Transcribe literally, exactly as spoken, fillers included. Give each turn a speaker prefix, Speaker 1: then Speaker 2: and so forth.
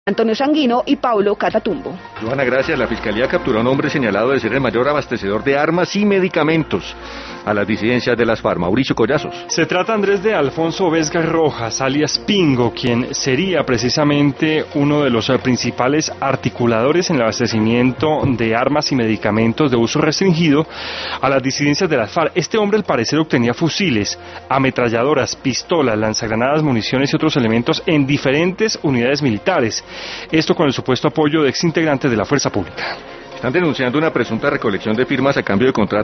Speaker 1: Antonio Sanguino y Paulo Catatumbo.
Speaker 2: Joana, gracias. La Fiscalía capturó a un hombre señalado de ser el mayor abastecedor de armas y medicamentos a las disidencias de las FARC. Mauricio Collazos.
Speaker 3: Se trata, Andrés, de Alfonso Vesga Rojas, alias Pingo, quien sería precisamente uno de los principales articuladores en el abastecimiento de armas y medicamentos de uso restringido a las disidencias de las FARC. Este hombre, al parecer, obtenía fusiles, ametralladoras, pistolas, lanzagranadas, municiones y otros elementos en diferentes unidades militares. Esto con el supuesto apoyo de exintegrantes de la fuerza pública.
Speaker 2: Están denunciando una presunta recolección de firmas a cambio de contratos